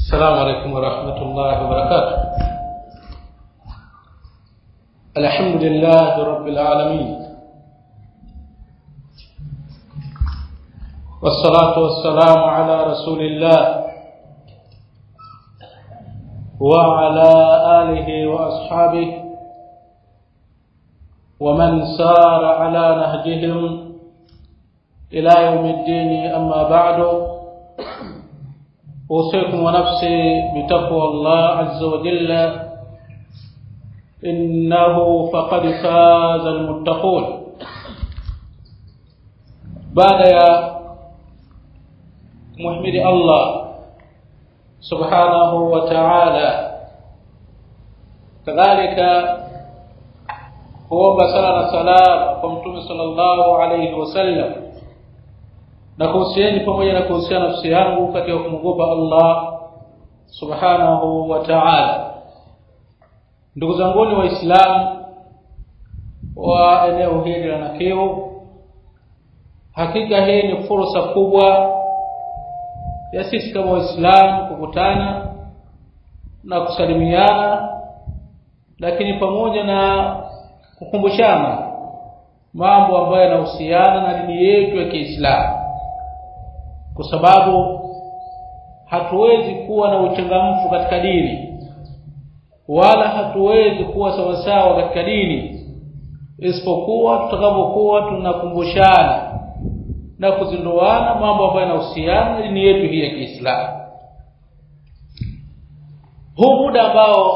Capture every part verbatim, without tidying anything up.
السلام عليكم ورحمة الله وبركاته. الحمد لله رب العالمين، والصلاة والسلام على رسول الله وعلى آله وأصحابه ومن سار على نهجهم إلى يوم الدين. أما بعد، أوصيكم ونفسي بتقوى الله عز وجل، إنه فقد فاز المتقون. بعد يا محمد الله سبحانه وتعالى، كذلك هو بسالة سلام ومتوم صلى الله عليه وسلم. na kuhusieni pamoja na kuhusiana nafsi yangu katika kumwogopa Allah subhanahu wa ta'ala. Ndugu zangu ni waislamu wa eneo hili la Nakeo, hakika hii ni fursa kubwa ya sisi kama waislamu kukutana na kusalimiana, lakini pamoja na kukumbushana mambo ambayo yanahusiana na dini yetu ya Kiislamu, kwa sababu hatuwezi kuwa na uchangamfu katika dini wala hatuwezi kuwa sawasawa katika dini isipokuwa tutakapokuwa tunakumbushana na kuzinduana mambo ambayo yanahusiana na dini yetu hii ya Kiislamu. Huu muda ambao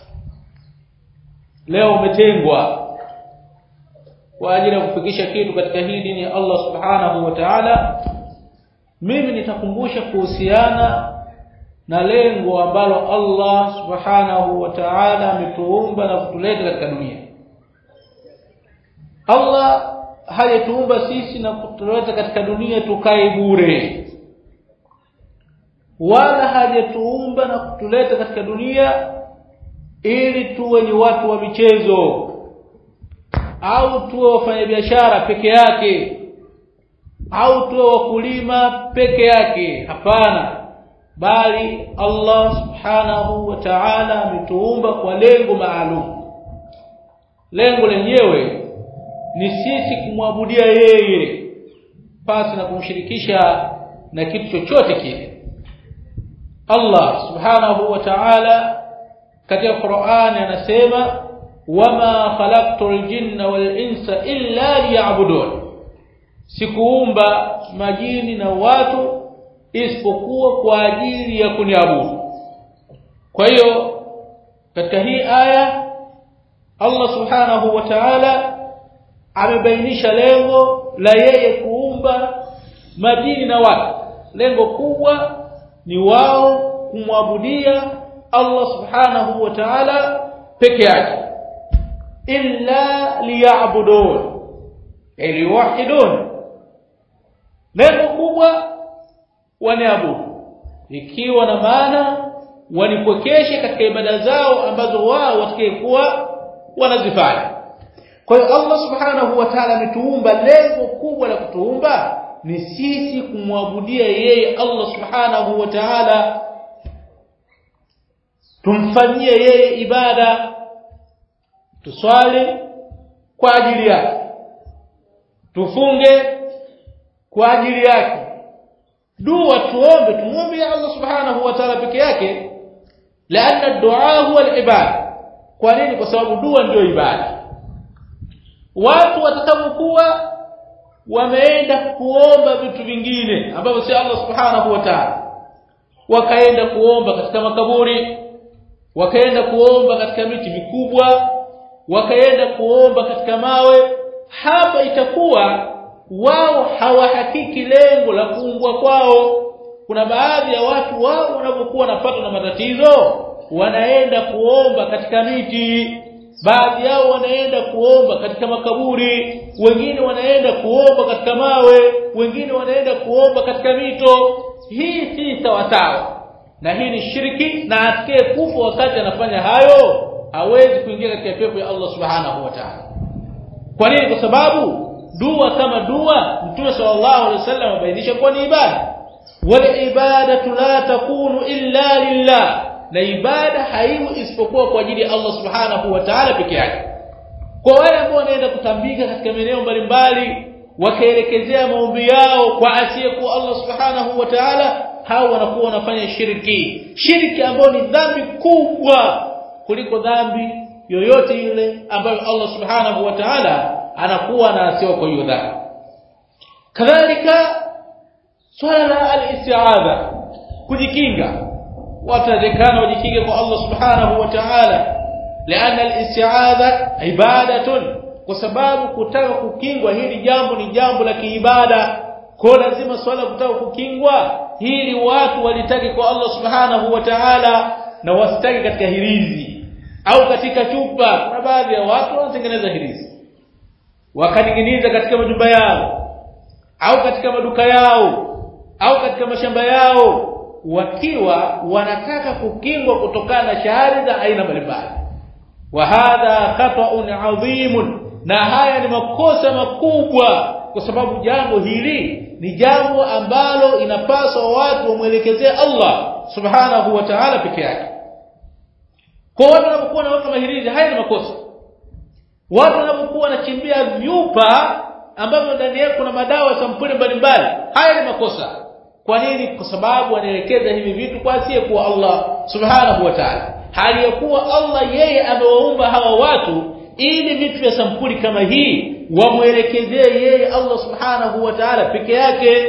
leo umetengwa kwa ajili ya kufikisha kitu katika hii dini ya Allah subhanahu wa ta'ala, mimi nitakumbusha kuhusiana na lengo ambalo Allah subhanahu wa ta'ala ametuumba na kutuleta katika dunia. Allah hajatuumba sisi na kutuleta katika dunia tukae bure, wala hajatuumba na kutuleta katika dunia ili tuwe ni watu wa michezo au tuwe wafanyabiashara peke yake au tuwe wakulima peke yake. Hapana, bali Allah subhanahu wa ta'ala ametuumba kwa lengo maalum. Lengo lenyewe ni sisi kumwabudia yeye pasi na kumshirikisha na kitu chochote kile. Allah subhanahu wa ta'ala katika Qur'ani anasema, wama khalaqtul jinna wal insa illa liya'budun, sikuumba majini na watu isipokuwa kwa ajili ya kuniabudu. Kwa hiyo katika hii aya Allah subhanahu wa ta'ala amebainisha lengo la yeye kuumba majini na watu. Lengo kubwa ni wao kumwabudia Allah subhanahu wa ta'ala peke yake. Illa liya'budun, ili wahidun, lengo kubwa waniabudu, ikiwa na maana wanipokeshe katika ibada zao ambazo wao watakayekuwa wanazifanya. Kwa hiyo Allah subhanahu wa ta'ala ametuumba, lengo kubwa la kutuumba ni sisi kumwabudia yeye Allah subhanahu wa ta'ala, tumfanyie yeye ibada, tuswali kwa ajili yake, tufunge kwa ajili yake, dua tuombe tumuombe ya Allah subhanahu wa ta'ala peke yake. Laana dua huwa al-ibada. Kwa nini? Kwa sababu dua ndio ibada. Watu watakapokuwa wameenda kuomba vitu vingine ambavyo si Allah subhanahu wa ta'ala, wakaenda kuomba katika makaburi, wakaenda kuomba katika miti mikubwa, wakaenda kuomba katika mawe, hapa itakuwa wao hawahakiki lengo la kuumbwa kwao. Kuna baadhi ya watu wao wanapokuwa wanapata na matatizo wanaenda kuomba katika miti, baadhi yao wanaenda kuomba katika makaburi, wengine wanaenda kuomba katika mawe, wengine wanaenda kuomba katika mito. Hii si sawasawa na hii ni shirki, na atakaye kufa wakati anafanya hayo hawezi kuingia katika pepo ya Allah subhanahu wa ta'ala. Kwa nini? Kwa sababu dua kama dua Mtume sallallahu alaihi wasallam amebainisha kwa ni ibada. wal ibadatu la takunu illa lillah, na ibada haiwi isipokuwa kwa ajili ya Allah subhanahu wa ta'ala peke yake. Kwa wale ambao wanaenda kutambika katika maeneo mbalimbali wakaelekezea maombi yao kwa asiyekuwa Allah subhanahu wa ta'ala, hao wanakuwa wanafanya shirki, shirki ambayo ni dhambi kubwa kuliko dhambi yoyote ile ambayo Allah subhanahu wa ta'ala anakuwa anasiwa kwa hiyo dhambi. Kadhalika swala la al-isti'adha, kujikinga, watatekana wajikinge kwa Allah subhanahu wa ta'ala, liana al-isti'adha ibadatun, kwa sababu kutaka kukingwa hili jambo ni jambo la kiibada. Kwa lazima swala kutaka kukingwa hili watu walitaki kwa Allah subhanahu wa ta'ala, na wasitaki katika hirizi au katika chupa. Kuna baadhi ya watu wanatengeneza hirizi wakaninginiza katika majumba yao au katika maduka yao au katika mashamba yao, wakiwa wanataka kukingwa kutokana na shahari za aina mbalimbali. Wa hadha khata'un 'adhimun, na haya ni makosa makubwa, kwa sababu jambo hili ni jambo ambalo inapaswa watu wamuelekezee Allah subhanahu wa ta'ala peke yake. Kwa watu wanapokuwa na watu mahirizi, haya ni makosa. Watu wanapokuwa wanachimbia vyupa ambavyo ndani yake kuna madawa sampuli mbalimbali, haya ni makosa. Kwa nini? Kwa sababu wanaelekeza hivi vitu kwa asiyekuwa Allah subhanahu wa ta'ala, hali ya kuwa Allah yeye amewaumba hawa watu ili vitu vya sampuli kama hii wamuelekezee yeye Allah subhanahu wa ta'ala peke yake.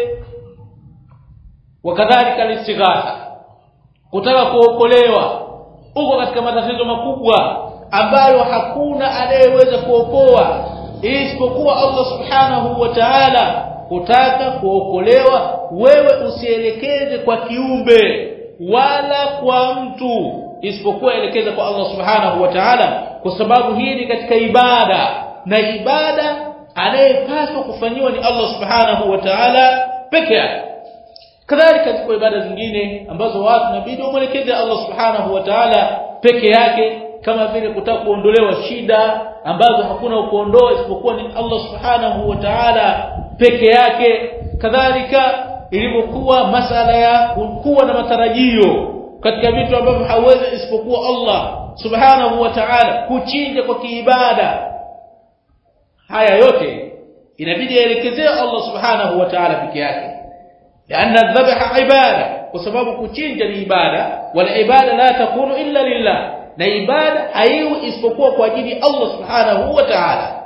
Wakadhalika al-istighatha, kutaka kuokolewa uko katika matatizo makubwa ambayo hakuna anayeweza kuokoa isipokuwa Allah subhanahu wa ta'ala. Kutaka kuokolewa, wewe usielekeze kwa kiumbe wala kwa mtu, isipokuwa elekeza kwa Allah subhanahu wa ta'ala, kwa sababu hii ni katika ibada, na ibada anayepaswa kufanyiwa ni Allah subhanahu wa ta'ala peke yake. Kadhalika ziko ibada zingine ambazo watu inabidi waelekeze Allah subhanahu wa ta'ala peke yake, kama vile kutaka kuondolewa shida ambazo hakuna kuondoa isipokuwa ni Allah subhanahu wa ta'ala peke yake. Kadhalika ilivyokuwa masala ya kuwa na matarajio katika vitu ambavyo hawezi isipokuwa Allah subhanahu wa ta'ala, kuchinja kwa kiibada, haya yote inabidi yaelekezee Allah subhanahu wa ta'ala peke yake, lianna dhabha ibada, kwa sababu kuchinja ni ibada, wala ibada la takunu illa lillah, na ibada haiwi isipokuwa kwa ajili ya Allah subhanahu wa ta'ala.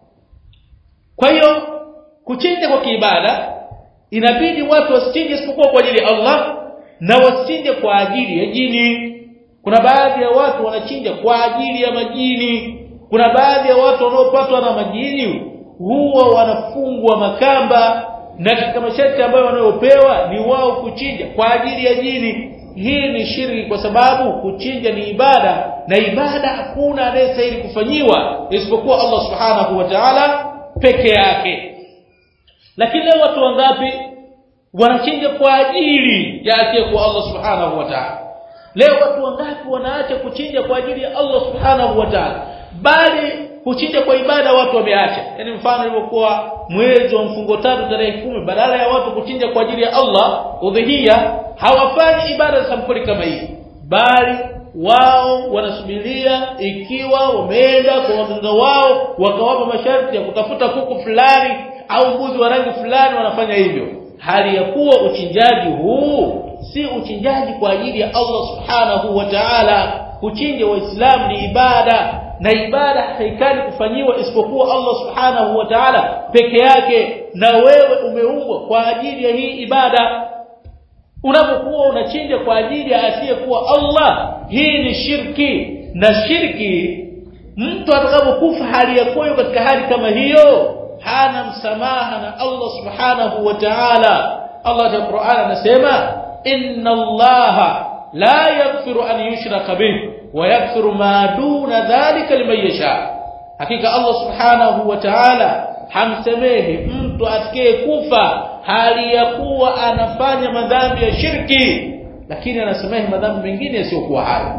Kwa hiyo kuchinja kwa kiibada inabidi watu wasichinje isipokuwa kwa ajili ya Allah, na wasichinje kwa ajili ya jini. Kuna baadhi ya watu wanachinja kwa ajili ya majini. Kuna baadhi ya watu wanaopatwa na majini huwa wanafungwa makamba, na katika masharti ambayo wanayopewa ni wao kuchinja kwa ajili ya jini. Hii ni shirki, kwa sababu kuchinja ni ibada, na ibada hakuna anayestahili kufanyiwa isipokuwa Allah subhanahu wa ta'ala peke yake. Lakini leo watu wangapi wanachinja kwa ajili ya asiyekuwa Allah subhanahu wa ta'ala? Leo watu wangapi wanaacha kuchinja kwa ajili ya Allah subhanahu wa ta'ala, bali kuchinja kwa ibada watu wameacha? Yaani mfano ilivyokuwa mwezi wa mfungo tatu tarehe kumi, badala ya watu kuchinja kwa ajili ya Allah udhihiya, hawafanyi ibada za sampuli kama hii, bali wao wanasubiria ikiwa wameenda kwa waganga wao wakawapa masharti ya kutafuta kuku fulani au mbuzi wa rangi fulani, wanafanya hivyo, hali ya kuwa uchinjaji huu si uchinjaji kwa ajili ya Allah subhanahu wa ta'ala. Kuchinja waislamu ni ibada, na ibada haikani kufanyiwa isipokuwa Allah subhanahu wa ta'ala peke yake, na wewe umeumbwa kwa ajili ya hii ibada. Unapokuwa unachinja kwa ajili ya asiyekuwa Allah, hii ni shirki, na shirki mtu atakapokufa hali ya kuwa katika hali kama hiyo hana msamaha na Allah subhanahu wa ta'ala. Allah katika Qur'an anasema inna Allaha la yaghfiru an yushraka bihi wa yaghfiru ma duna dhalika liman yasha, hakika Allah subhanahu wa ta'ala hamsamehi mtu atakaye kufa hali ya kuwa anafanya madhambi ya shirki, lakini anasamehe madhambi mengine yasiyokuwa hayo.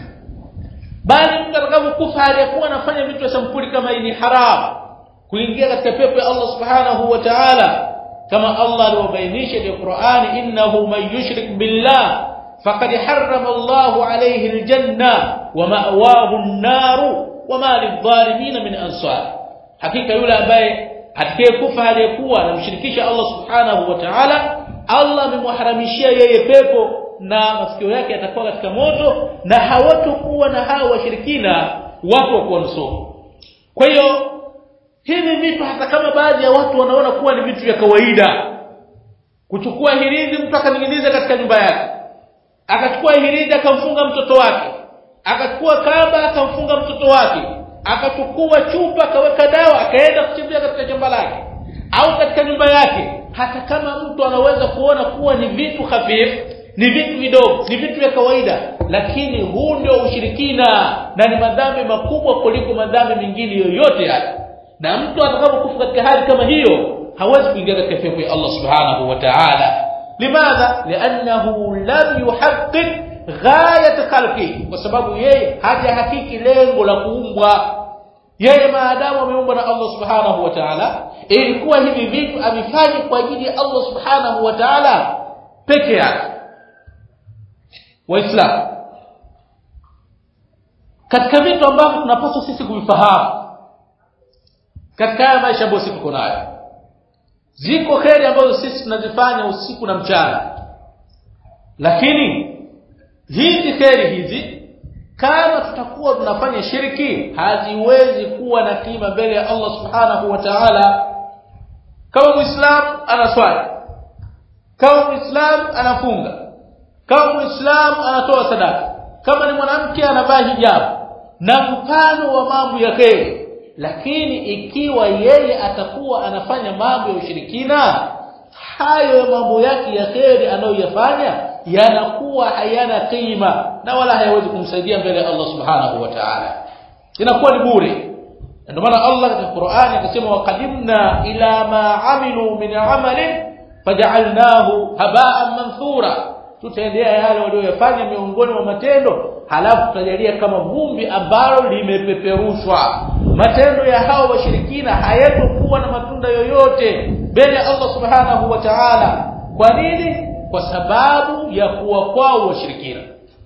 Bali mtu atakapokufa hali ya kuwa anafanya vitu vya sampuli kama hii ni haramu, kuingia katika pepo ya Allah subhanahu wa ta'ala kama Allah aliyobainisha katika Qur'ani, innahu man yushrik billah faqad harrama Allahu alayhi aljanna wa ma'wahu an-nar wa ma lidh-dhalimin min ansar. Hakika yule ambaye atakayekufa aliyekuwa anamshirikisha Allah subhanahu wa ta'ala, Allah amemharamishia yeye pepo na masikio yake yatakuwa katika moto, na hawatakuwa na hao washirikina watu wa kuwanusuru. Kwa hiyo hivi vitu, hata kama baadhi ya watu wanaona kuwa ni vitu vya kawaida, kuchukua hirizi mtu akaning'iniza katika nyumba yake, akachukua hirizi akamfunga mtoto wake, akachukua kamba akamfunga mtoto wake, akachukua chupa akaweka dawa akaenda kuchimbia katika shamba lake au katika nyumba yake, hata kama mtu anaweza kuona kuwa ni vitu hafifu, ni vitu vidogo, ni vitu vya kawaida, lakini huu ndio ushirikina na ni madhambi makubwa kuliko madhambi mengine yoyote yale. Na mtu atakapokufa katika hali kama hiyo hawezi kuingia katika pepo ya Allah subhanahu wa ta'ala. Limadha? Li'annahu lam yuhaqqiq ghayat khalqi, kwa sababu yeye hajahakiki lengo la kuumbwa. Yeye maadamu ameumbwa na Allah subhanahu wa ta'ala, ilikuwa hivi vitu avifanye kwa ajili ya Allah subhanahu wa ta'ala peke yake. Waislamu, katika vitu ambavyo tunapaswa sisi kuvifahamu katika maisha ambayo sisi tuko nayo, ziko kheri ambazo sisi tunazifanya usiku na mchana, lakini hizi kheri hizi kama tutakuwa tunafanya shirki haziwezi kuwa na kima mbele ya Allah subhanahu wa ta'ala. Kama Muislamu anaswali, kama Muislamu anafunga, kama Muislamu anatoa sadaka, kama ni mwanamke anavaa hijab na mfano wa mambo ya kheri, lakini ikiwa yeye atakuwa anafanya mambo ya ushirikina, hayo mambo yake ya kheri anayoyafanya yanakuwa hayana kima na wala hayawezi kumsaidia mbele ya Allah subhanahu wa ta'ala, inakuwa ni bure. Ndio maana Allah katika Qur'ani akasema, waqadimna ila ma amilu min amalin faj'alnahu haba'an manthura, tutaendea yale waliyofanya miongoni mwa matendo, halafu tutajalia kama vumbi ambalo limepeperushwa. Matendo ya hao washirikina hayatakuwa na matunda yoyote mbele ya Allah subhanahu wa ta'ala. Kwa nini? Kwa sababu ya kuwa kwao washirikina.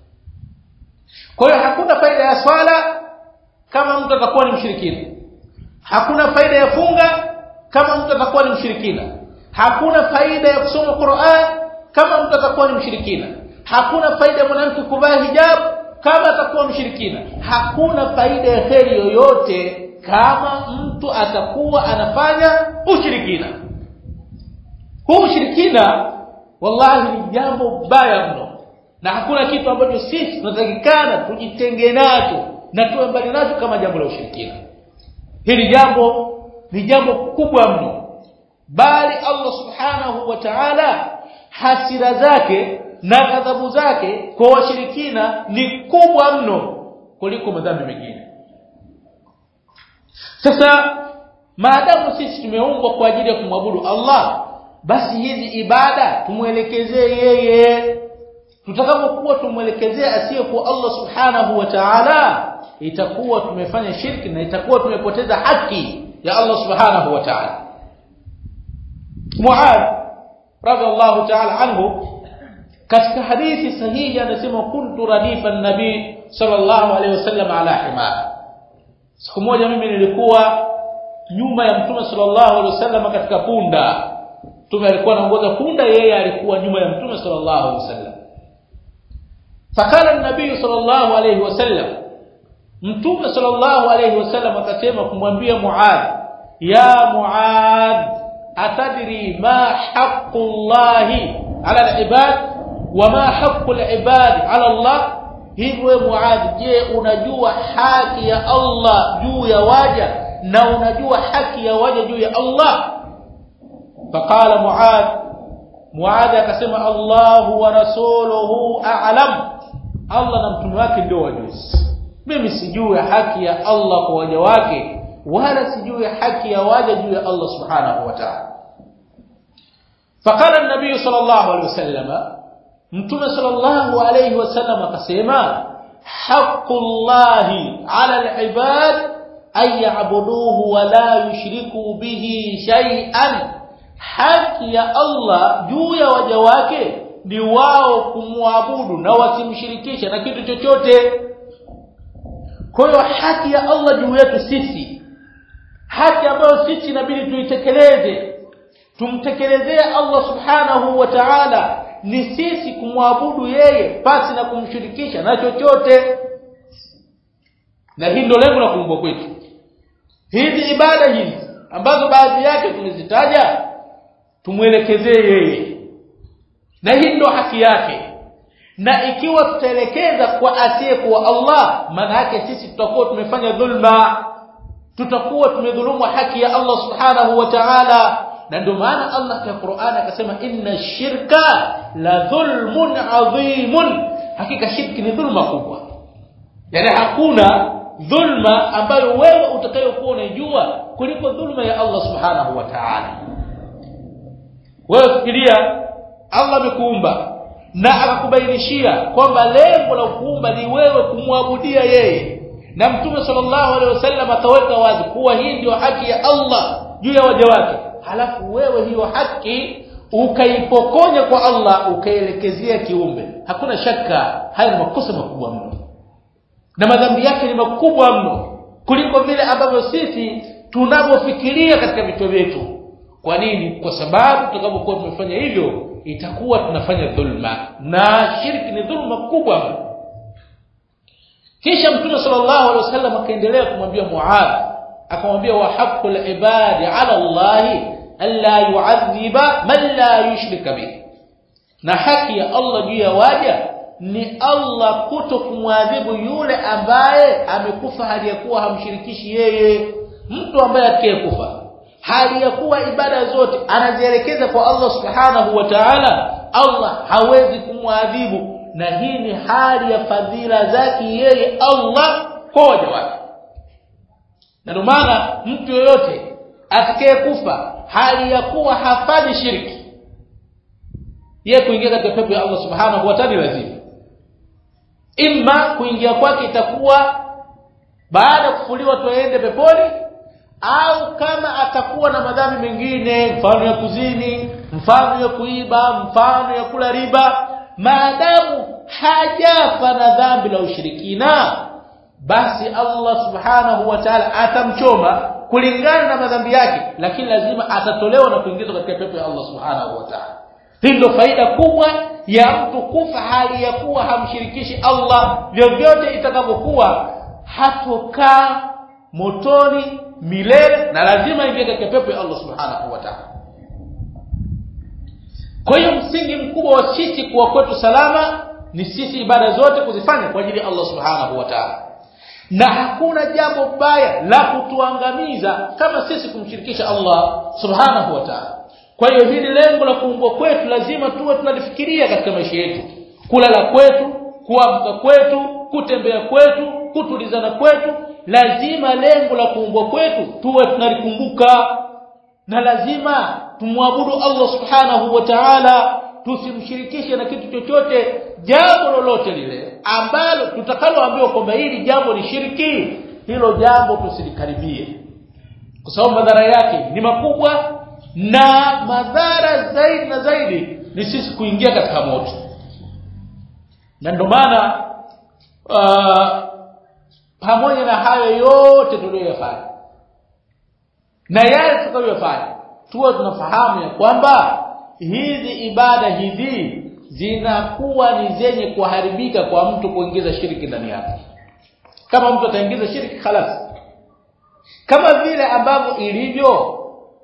Kwa hiyo hakuna faida ya swala kama mtu atakuwa ni mshirikina. Hakuna faida ya funga kama mtu atakuwa ni mshirikina. Hakuna faida ya kusoma Qur'an kama mtu atakuwa ni mshirikina. Hakuna faida ya mwanamke kuvaa hijab kama atakuwa mshirikina. Hakuna faida ya kheri yoyote kama mtu atakuwa anafanya ushirikina. Huu ushirikina wallahi ni jambo baya mno, na hakuna kitu ambacho sisi tunatakikana tujitenge nacho na tuwe mbali nacho kama jambo la ushirikina. Hili jambo ni jambo kubwa mno, bali Allah subhanahu wa ta'ala hasira zake na ghadhabu zake kwa washirikina ni kubwa mno kuliko madhambi mengine. Sasa maadamu sisi tumeumbwa kwa ajili ya kumwabudu Allah, basi hizi ibada tumuelekezee yeye. Tutakapokuwa tumuelekezea asiyekuwa Allah subhanahu wa ta'ala, itakuwa tumefanya shirki na itakuwa tumepoteza haki ya Allah subhanahu wa ta'ala. Muadh radhiallahu ta'ala anhu katika hadithi sahihi anasema, kuntu radifa an-nabi sallallahu alayhi wasallam ala himar. Siku moja mimi nilikuwa nyuma ya Mtume sallallahu alayhi wasallam katika punda. Mtume alikuwa anaongoza punda, yeye alikuwa nyuma ya Mtume sallallahu alayhi wasallam. Fakala an-nabii sallallahu alayhi wasallam, Mtume sallallahu alayhi wasallam akasema kumwambia Muadh, ya Muadh, atadri ma haqqullahi ala al-ibad wa ma haqqul ibad ala Allah? Hivyo Muadh, je, unajua haki ya Allah juu ya waja na unajua haki ya waja juu ya Allah? Faqala Muadh, Muadh akasema, Allahu wa rasuluhu a'lam, Allah na mtume wake ndio wajuzi. Mimi sijui haki ya Allah kwa waja wake, wala sijui haki ya waja juu ya Allah subhanahu wa ta'ala. Faqala an-nabii sallallahu alayhi wasallam, Mtume sallallahu alayhi wasallam akasema, haqqullahi 'ala al-ibad ay ya'buduhu wa la yushriku bihi shay'an, haki ya Allah juu ya waja wake ni wao kumwabudu na wasimshirikishe na kitu chochote. Kwa hiyo haki ya Allah juu yetu sisi, haki ambayo sisi inabidi tuitekeleze, tumtekelezee Allah subhanahu wa ta'ala, ni sisi kumwabudu yeye pasi na kumshirikisha na chochote. Na hii ndio lengo la kuumbwa kwetu. Hizi ibada hizi ambazo baadhi yake tumezitaja, tumuelekezee yeye, na hii ndio haki yake. Na ikiwa tutaelekeza kwa asiyekuwa Allah, maana yake sisi tutakuwa tumefanya dhulma, tutakuwa tumedhulumu haki ya Allah subhanahu wa ta'ala. Na ndio maana Allah katika Qur'an akasema inna shirka la dhulmun adhimun, hakika shirki ni dhulma kubwa. Yani hakuna dhulma ambayo wewe utakayokuwa unajua kuliko dhulma ya Allah subhanahu wa ta'ala. Wewe fikiria, Allah amekuumba na akakubainishia kwamba lengo la kuumba ni wewe kumwabudia yeye, na Mtume sallallahu alaihi wasallam akaweka wazi kuwa hii ndio haki ya Allah juu ya waja wake. Halafu wewe hiyo haki ukaipokonya kwa Allah, ukaelekezea kiumbe. Hakuna shaka haya ni makosa makubwa mno, na madhambi yake ni makubwa mno kuliko vile ambavyo sisi tunavyofikiria katika vichwa vyetu. Kwa nini? Kwa sababu tutakapokuwa tumefanya hivyo itakuwa tunafanya dhulma, na shirki ni dhulma kubwa mno. Kisha Mtume sallallahu alaihi wasallam akaendelea kumwambia Muadh, akamwambia wa haqqul ibadi ala Allah alla yu'adhiba man la yushrika bihi, na haki ya Allah juu ya waja ni Allah kutokumwadhibu yule ambaye amekufa hali ya kuwa hamshirikishi yeye. Mtu ambaye atakayekufa hali ya kuwa ibada zote anazielekeza kwa Allah subhanahu wa ta'ala, Allah hawezi kumwadhibu, na hii ni hali ya fadhila zake yeye Allah kwa waja wake. Na ndio maana mtu yoyote atakayekufa hali ya kuwa hafanyi shirki, yeye kuingia katika pepo ya Allah subhanahu wa ta'ala lazima. Imma kuingia kwake itakuwa baada kufuliwa tuende peponi, au kama atakuwa na madhambi mengine, mfano ya kuzini, mfano ya kuiba, mfano ya kula riba, maadamu hajafa na dhambi la ushirikina, basi Allah subhanahu wa ta'ala atamchoma kulingana na madhambi yake, lakini lazima atatolewa na kuingizwa katika pepo ya Allah subhanahu wa ta'ala. Hii ndio faida kubwa ya mtu kufa hali ya kuwa hamshirikishi Allah, vyovyote itakavyokuwa, hatokaa motoni milele na lazima ingie katika pepo ya Allah subhanahu wa ta'ala. Kwa hiyo msingi mkubwa wa sisi kuwa kwetu salama ni sisi ibada zote kuzifanya kwa ajili ya Allah subhanahu wa ta'ala, na hakuna jambo baya la kutuangamiza kama sisi kumshirikisha Allah subhanahu wa ta'ala. Kwa hiyo hili lengo la kuumbwa kwetu lazima tuwe tunalifikiria katika maisha yetu. Kulala kwetu, kuamka kwetu, kutembea kwetu, kutulizana kwetu, lazima lengo la kuumbwa kwetu tuwe tunalikumbuka, na lazima tumwabudu Allah subhanahu wa ta'ala, tusimshirikishe na kitu chochote. Jambo lolote lile ambalo tutakaloambiwa kwamba hili jambo ni shirki, hilo jambo tusilikaribie, kwa sababu madhara yake ni makubwa, na madhara zaidi na zaidi ni sisi kuingia katika moto. Na ndio maana uh, pamoja na hayo yote tuliyofanya na yale tutakayofanya, tuwe tunafahamu ya kwamba hizi ibada hizi zinakuwa ni zenye kuharibika kwa mtu kuingiza shiriki ndani yake. Kama mtu ataingiza shiriki, khalas, kama vile ambavyo ilivyo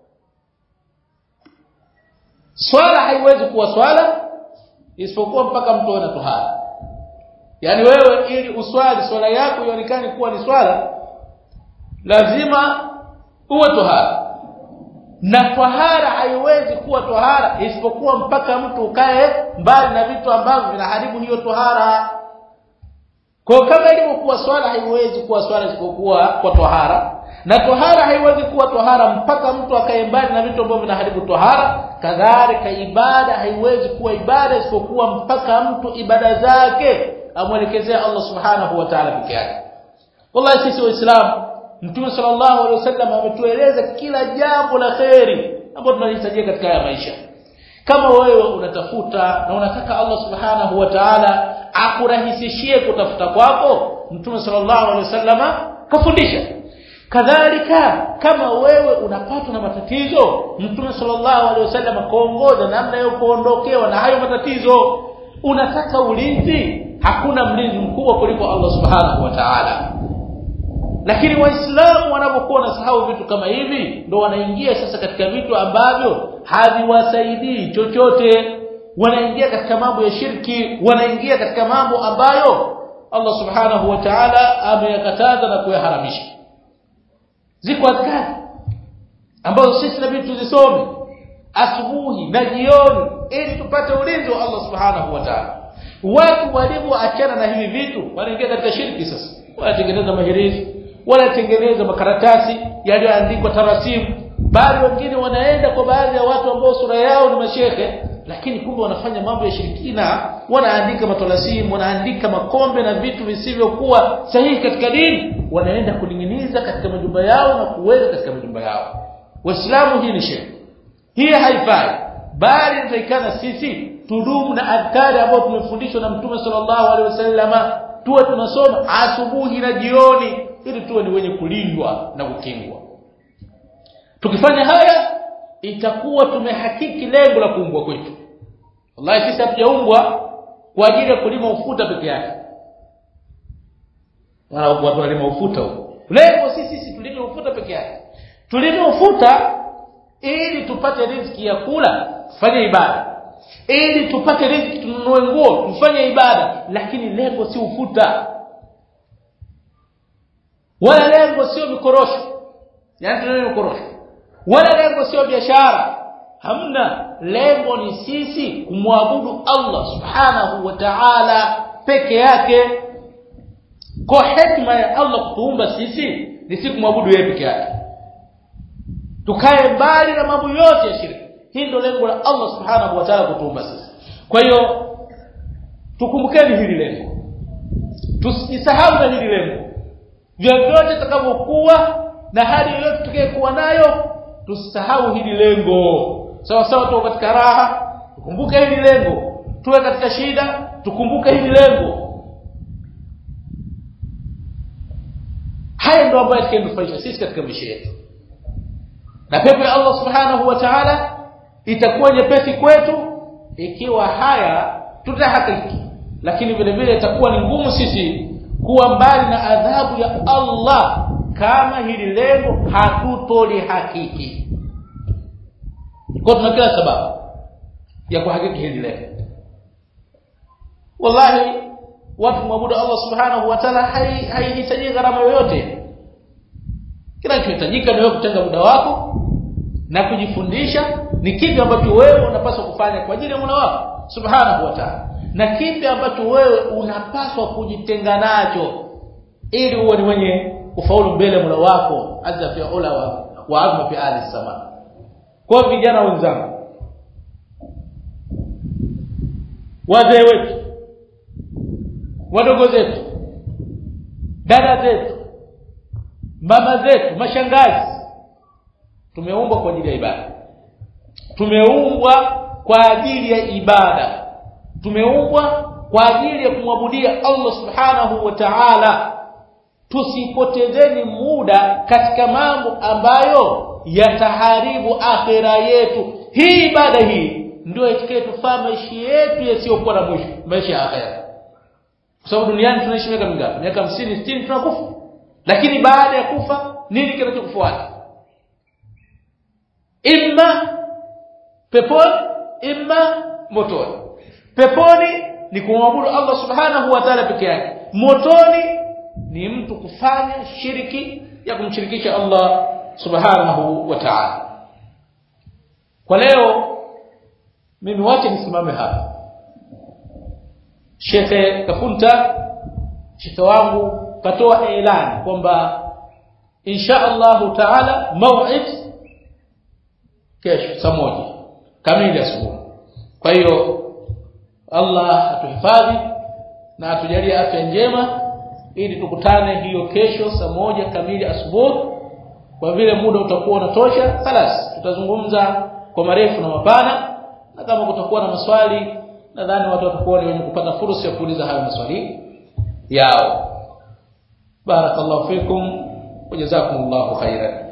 swala haiwezi kuwa swala isipokuwa mpaka mtu awe na tohara. Yani wewe ili uswali swala yako ionekane kuwa ni swala, lazima uwe tohara, na tohara haiwezi kuwa tohara isipokuwa mpaka mtu ukae mbali na vitu ambavyo vinaharibu hiyo tohara. Kwa kama ilivyokuwa swala haiwezi kuwa swala isipokuwa kwa tohara, na tohara haiwezi kuwa tohara mpaka mtu akae mbali na vitu ambavyo vinaharibu tohara, kadhalika ibada haiwezi kuwa ibada isipokuwa mpaka mtu ibada zake amwelekezea Allah subhanahu wa ta'ala peke yake. Wallahi sisi Waislamu, Mtume sallallahu alaihi wasallam ametueleza kila jambo la khairi ambayo tunahitaji katika haya maisha. Kama wewe unatafuta na unataka Allah subhanahu wa ta'ala akurahisishie kutafuta kwako, Mtume sallallahu alaihi wasallama kafundisha. Kadhalika kama wewe unapatwa na matatizo, Mtume sallallahu alaihi wasallama kaongoza namna ya kuondokewa na hayo matatizo. Unataka ulinzi, hakuna mlinzi mkubwa kuliko Allah subhanahu wa ta'ala. Lakini waislamu wanapokuwa wanasahau vitu kama hivi, ndio wanaingia sasa katika vitu ambavyo haviwasaidii chochote. Wanaingia katika mambo ya shirki, wanaingia katika mambo ambayo Allah subhanahu wa ta'ala ameyakataza na kuyaharamisha. Ziko adhkari ambazo sisi nabii tuzisome asubuhi na jioni ili tupate ulinzi wa Allah subhanahu wa ta'ala. Watu walioachana na hivi vitu wanaingia katika shirki sasa. Wanatengeneza mahirizi, wanatengeneza makaratasi yaliyoandikwa tarasimu, bali wengine wanaenda kwa baadhi ya watu ambao sura yao ni mashehe, lakini kumbe wanafanya mambo ya shirikina. Wanaandika matarasimu, wanaandika makombe na vitu visivyokuwa sahihi katika dini, wanaenda kuninginiza katika majumba yao na kuweka katika majumba yao. Waislamu, hii ni shirki, hii haifai, bali inatakikana sisi tudumu na adhkari ambazo tumefundishwa na Mtume sallallahu alaihi wasallama, tuwe tunasoma asubuhi na jioni ili tuwe ni wenye kulindwa na kukingwa. Tukifanya haya itakuwa tumehakiki lengo la kuumbwa kwetu. Wallahi sisi hatujaumbwa kwa ajili ya kulima ufuta peke yake. Wala watu walima ufuta huko. Lengo sisi sisi tulime ufuta peke yake. Tulime ufuta ili tupate riziki ya kula, tufanye ibada. Ili tupate riziki tununue nguo, tufanye ibada, lakini lengo si ufuta. Wala lengo sio mikorosho. Yaani tununue mikorosho. Wala lengo sio biashara. Hamna, lengo ni sisi kumwabudu Allah subhanahu wa ta'ala peke yake. Kwa hekima ya Allah kutuumba sisi ni sisi kumwabudu yeye peke yake. Tukae mbali na mambo yote ya shirki. Hii ndio lengo la Allah subhanahu wa ta'ala kutuumba sisi. Kwa hiyo tukumbukeni hili lengo. Tusisahau na hili lengo. Vyovyote tutakavyokuwa na hali yoyote tutakayokuwa nayo, tusisahau hili lengo. Sawa sawa tuko katika raha, tukumbuke hili lengo. Tuwe katika shida, tukumbuke hili lengo. Haya ndio ambayo yatakunufaisha sisi katika maisha yetu. Na pepo ya Allah subhanahu wa ta'ala itakuwa nyepesi kwetu ikiwa haya tutahakiki. Lakini vile vile itakuwa ni ngumu sisi kuwa mbali na adhabu ya Allah kama hili lengo hatutolihakiki. Kwa tuna kila sababu ya kuhakiki hili lengo. Wallahi watu mwabudu Allah subhanahu wa ta'ala haihitaji gharama yoyote. Kinachohitajika ni wewe kutenga muda wako na kujifundisha ni kipi ambacho wewe unapaswa kufanya kwa ajili ya Mola wako subhanahu wa ta'ala, na kipi ambacho wewe unapaswa kujitenga nacho ili uwe ni mwenye kufaulu mbele ya Mola wako azza fi ula wa, wa azma fi ahli sama. Kwa vijana wenzangu, wazee wetu, wadogo zetu, dada zetu, mama zetu, mashangazi, tumeumbwa kwa ajili ya ibada. Tumeumbwa kwa ajili ya ibada. Tumeumbwa kwa ajili ya kumwabudia Allah subhanahu wa ta'ala. Tusipotezeni muda katika mambo ambayo yataharibu akhira yetu. Hii ibada hii ndio itakayotufaa maisha yetu yasiyokuwa na mwisho, maisha ya akhira. Kwa sababu duniani tunaishi miaka mingapi? Miaka hamsini sitini tunakufa. Lakini baada ya kufa nini kinachokufuata? Imma peponi, imma motoni. Peponi ni kumwabudu Allah subhanahu wa ta'ala peke yake. Motoni ni mtu kufanya shiriki ya kumshirikisha Allah subhanahu wa ta'ala. Kwa leo mimi wacha nisimame hapa. Sheikh Kafunta, Sheikh wangu, katoa ilani kwamba insha Allah ta'ala mau'id kesho saa moja kamili asubuhi. Kwa hiyo Allah atuhifadhi na atujalie afya njema ili tukutane hiyo kesho saa moja kamili asubuhi. Kwa vile muda utakuwa unatosha, خلاص tutazungumza kwa marefu na mapana, na kama kutakuwa na maswali nadhani watu watakuwa ni wenye kupata fursa ya kuuliza hayo maswali yao. Barakallahu fikum wa jazakumullahu khairan.